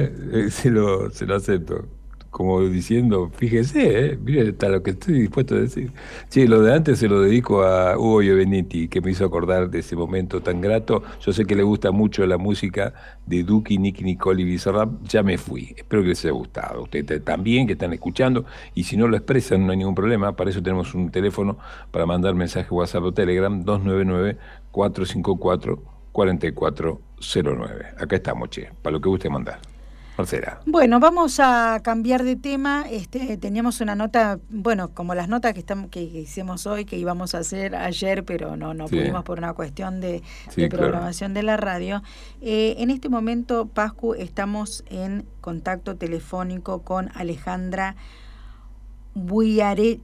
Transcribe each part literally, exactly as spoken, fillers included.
¿eh? Eh, Se lo, se lo acepto. Como diciendo, fíjese, ¿eh? Mire hasta lo que estoy dispuesto a decir. Sí, lo de antes se lo dedico a Hugo Giovenetti, que me hizo acordar de ese momento tan grato. Yo sé que le gusta mucho la música de Duki, Nicky Nicole y Bizarrap. Ya me fui. Espero que les haya gustado. Ustedes también, que están escuchando. Y si no lo expresan, no hay ningún problema. Para eso tenemos un teléfono para mandar mensaje WhatsApp o Telegram, dos nueve nueve, cuatro cinco cuatro, cuatro cuatro cero nueve. Acá estamos, che, para lo que guste mandar. Marcela. Bueno, vamos a cambiar de tema. Este, teníamos una nota, bueno, como las notas que estamos, que hicimos hoy, que íbamos a hacer ayer, pero no, no Sí, pudimos por una cuestión de, de sí, claro. programación de la radio. Eh, en este momento, Pascu, estamos en contacto telefónico con Alejandra Buyare,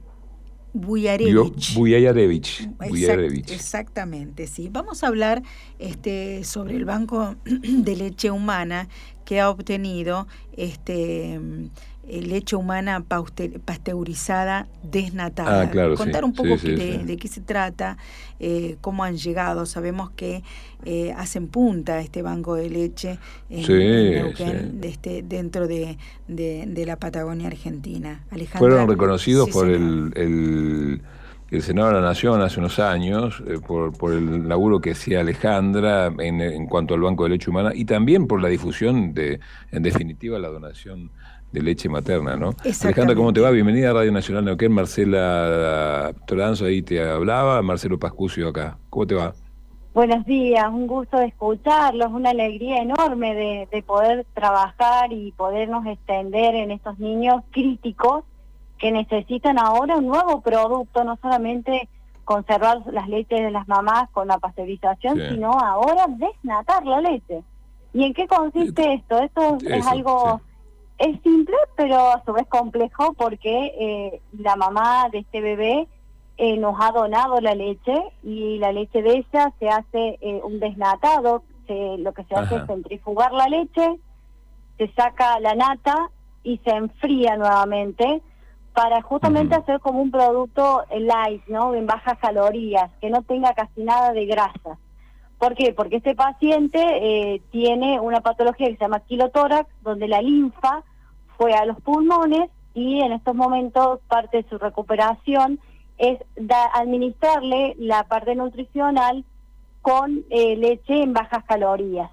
Bio- Buyarevich. Buyarevich. Exact, Buyarevich. exactamente, sí. Vamos a hablar este, sobre el banco de leche humana que ha obtenido este, eh, leche humana pauste- pasteurizada Ah, desnatada. claro, sí, Contar un sí, poco que- sí, sí. de, de qué se trata, eh, cómo han llegado. Sabemos que eh, hacen punta este banco de leche en, en Sí, sí. Neuquén, de este, dentro de, de, de la Patagonia Argentina. Fueron Alejandra, reconocidos sí por señor. el, el, el Senado de la Nación hace unos años, eh, por, por el laburo que hacía Alejandra en, en cuanto al Banco de Leche Humana y también por la difusión de, en definitiva, la donación de leche materna, ¿no? Alejandra, ¿cómo te va? Exactamente. Bienvenida a Radio Nacional Neuquén. Marcela Toranzo ahí te hablaba, Marcelo Pascucio acá. ¿Cómo te va? Buenos días, un gusto de escucharlos, una alegría enorme de, de poder trabajar y podernos extender en estos niños críticos que necesitan ahora un nuevo producto, no solamente conservar las leches de las mamás con la pasteurización, Sí. sino ahora desnatar la leche. ¿Y en qué Eh, consiste esto? Esto es Eso, sí. algo, es simple, pero a su vez complejo porque eh, la mamá de este bebé eh, nos ha donado la leche y la leche de ella se hace eh, un desnatado, se, lo que se hace es Ajá. centrifugar la leche, se saca la nata y se enfría nuevamente para justamente Ujú. hacer como un producto eh, light, ¿no? En bajas calorías, que no tenga casi nada de grasa. ¿Por qué? Porque este paciente eh, tiene una patología que se llama quilotórax, donde la linfa fue a los pulmones y en estos momentos parte de su recuperación es da, administrarle la parte nutricional con eh, leche en bajas calorías.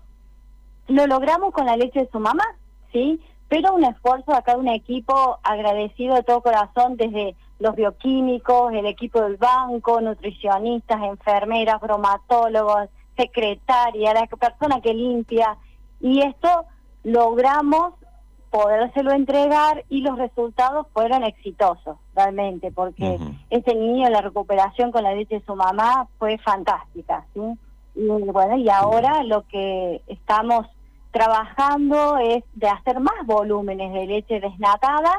Lo logramos con la leche de su mamá, ¿sí? Pero un esfuerzo de acá de un equipo agradecido de todo corazón, desde los bioquímicos, el equipo del banco, nutricionistas, enfermeras, bromatólogos, secretaria, la persona que limpia, y esto logramos podérselo entregar y los resultados fueron exitosos, realmente, porque Ujú. ese niño, la recuperación con la leche de su mamá fue fantástica, ¿sí? Y bueno, y Qué bueno. ahora lo que estamos trabajando es de hacer más volúmenes de leche desnatada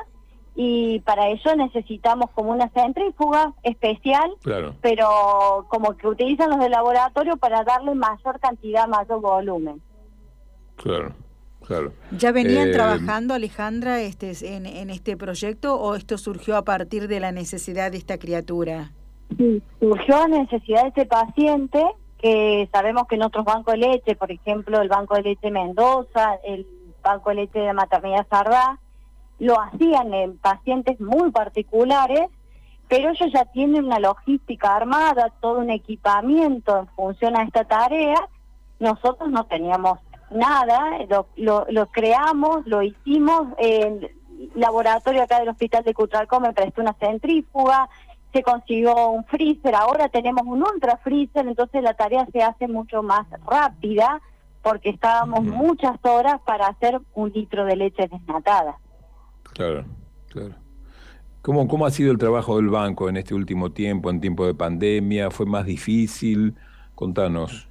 y para eso necesitamos como una centrífuga especial, Claro, pero como que utilizan los de laboratorio para darle mayor cantidad, mayor volumen. claro, claro. ¿Ya venían Eh, trabajando, Alejandra, este, en, en este proyecto o esto surgió a partir de la necesidad de esta criatura? Sí, surgió la necesidad de ese paciente, que sabemos que en otros bancos de leche, por ejemplo el Banco de Leche Mendoza, el Banco de Leche de la Maternidad Sardá, lo hacían en pacientes muy particulares, pero ellos ya tienen una logística armada, todo un equipamiento en función a esta tarea. Nosotros no teníamos nada, lo, lo, lo creamos, lo hicimos, el laboratorio acá del Hospital de Cutralcó me prestó una centrífuga, se consiguió un freezer, ahora tenemos un ultra freezer, entonces la tarea se hace mucho más rápida, porque estábamos ujú. muchas horas para hacer un litro de leche desnatada. Claro, claro. ¿Cómo, cómo ha sido el trabajo del banco en este último tiempo, en tiempo de pandemia? ¿Fue más difícil? Contanos.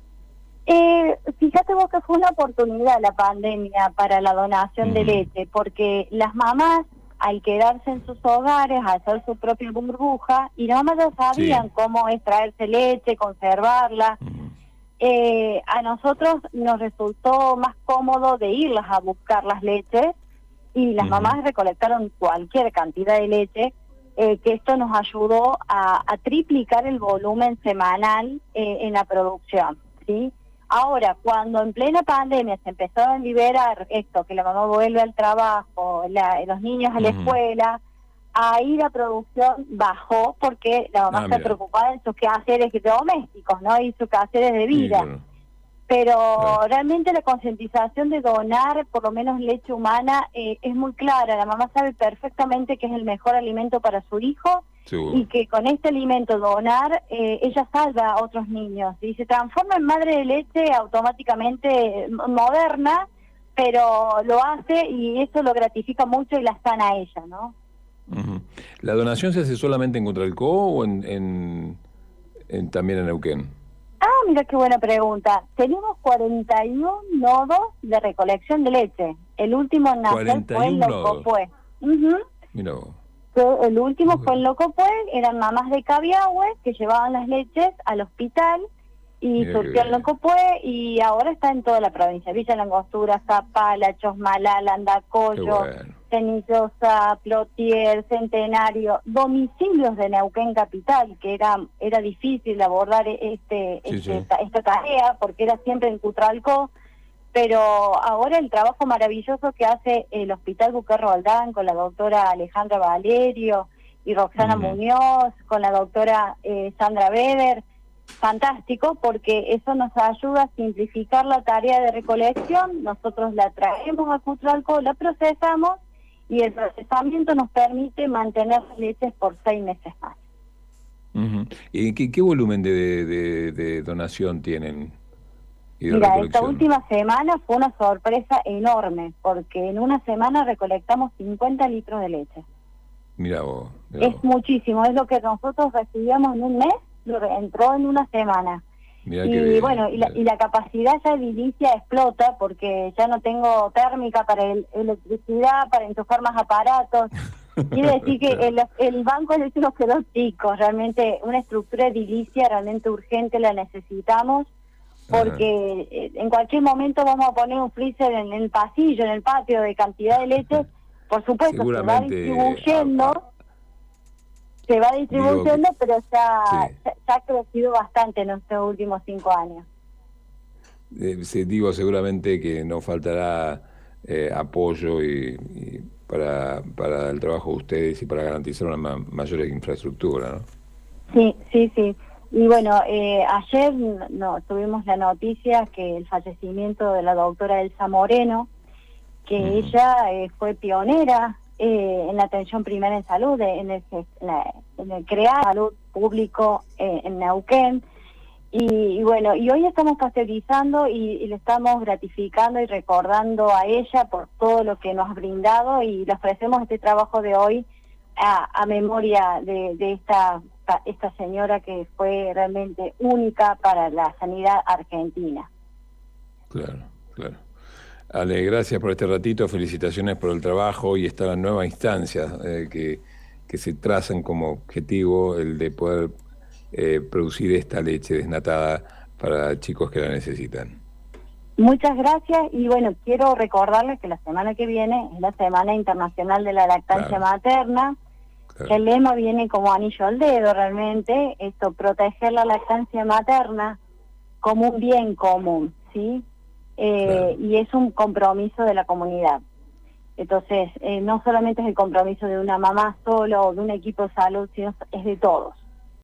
Eh, fíjate vos que fue una oportunidad la pandemia para la donación de Ujú. leche, porque las mamás, al quedarse en sus hogares, a hacer su propia burbuja, y las mamás ya Sí. sabían cómo extraerse leche, conservarla. Ujú. Eh, a nosotros nos resultó más cómodo de irlas a buscar las leches, y las Ujú. mamás recolectaron cualquier cantidad de leche, eh, que esto nos ayudó a, a triplicar el volumen semanal eh, en la producción, ¿sí? Ahora, cuando en plena pandemia se empezó a liberar esto, que la mamá vuelve al trabajo, la, los niños a la Ujú. escuela, ahí la producción bajó porque la mamá Ah, está mira. preocupada en sus quehaceres domésticos, ¿no? Y sus quehaceres de Sí, vida. claro. Pero Claro. realmente la concientización de donar, por lo menos leche humana, eh, es muy clara. La mamá sabe perfectamente que es el mejor alimento para su hijo Seguro. y que con este alimento donar, eh, ella salva a otros niños. Y se transforma en madre de leche automáticamente eh, moderna, pero lo hace y eso lo gratifica mucho y la sana a ella, ¿no? Ujú. ¿La donación se hace solamente en Contralcó o en, en, en- también en Neuquén? Ah, mira qué buena pregunta. Tenemos cuarenta y uno nodos de recolección de leche. El último en nacer cuarenta fue y en uno nodos. Locopué. Ujú. Mira vos. Fue- El último Muy fue en bien. Locopué, eran mamás de Cabiahue que llevaban las leches al hospital y Mira qué surgió en bien. Locopué y ahora está en toda la provincia. Villa Langostura, Zapala, Chosmalal, Qué Andacollo, bueno. Cenillosa, Plotier, Centenario, domicilios de Neuquén Capital, que era era difícil abordar este, Sí, este sí. ta- esta tarea porque era siempre en Cutralcó, pero ahora el trabajo maravilloso que hace el Hospital Buquer Roldán con la doctora Alejandra Valerio y Roxana Ujú. Muñoz, con la doctora eh, Sandra Weber, fantástico porque eso nos ayuda a simplificar la tarea de recolección. Nosotros la traemos a Cutralcó, la procesamos y el procesamiento nos permite mantener las leches por seis meses más. Ujú. ¿Y qué, qué volumen de, de- de donación tienen y de Mira, esta recolección? última semana fue una sorpresa enorme porque en una semana recolectamos cincuenta litros de leche. Mira vos. Mirá Es vos. muchísimo, es lo que nosotros recibíamos en un mes, lo re- entró en una semana. Mirá qué Y bien. bueno, y la, Mirá. y la capacidad ya edilicia explota porque ya no tengo térmica para el- electricidad, para enchufar más aparatos. Quiere decir que el, el banco de leche nos quedó chico, realmente una estructura edilicia realmente urgente la necesitamos porque eh, en cualquier momento vamos a poner un freezer en el pasillo, en el patio de cantidad de leche, por supuesto se va Seguramente, distribuyendo, a- a- se va digo que- distribuyendo, pero ya, sí. ya, ya ha crecido bastante en estos últimos cinco años. Eh, se- digo seguramente que no faltará eh, apoyo y, y para, para el trabajo de ustedes y para garantizar una ma- mayor infraestructura, ¿no? Sí, sí, sí. Y bueno, eh, ayer no, tuvimos la noticia que el fallecimiento de la doctora Elsa Moreno, que Ujú. ella eh, fue pionera eh, en la atención primaria en salud, eh, en el, en la- en el crear salud público eh, en Neuquén. Y, y bueno, y hoy estamos pasteurizando y, y le estamos gratificando y recordando a ella por todo lo que nos ha brindado y le ofrecemos este trabajo de hoy a, a memoria de, de esta, esta señora que fue realmente única para la sanidad argentina. Claro, claro. Ale, gracias por este ratito, felicitaciones por el trabajo y esta nueva instancia eh, que, que se trazan como objetivo el de poder eh, producir esta leche desnatada para chicos que la necesitan. Muchas gracias y bueno, quiero recordarles que la semana que viene es la Semana Internacional de la Lactancia Claro. Materna, Claro. que el lema viene como anillo al dedo realmente, esto, proteger la lactancia materna como un bien común, ¿sí? Eh, Claro. y es un compromiso de la comunidad. Entonces, eh, no solamente es el compromiso de una mamá solo o de un equipo de salud, sino es de todos.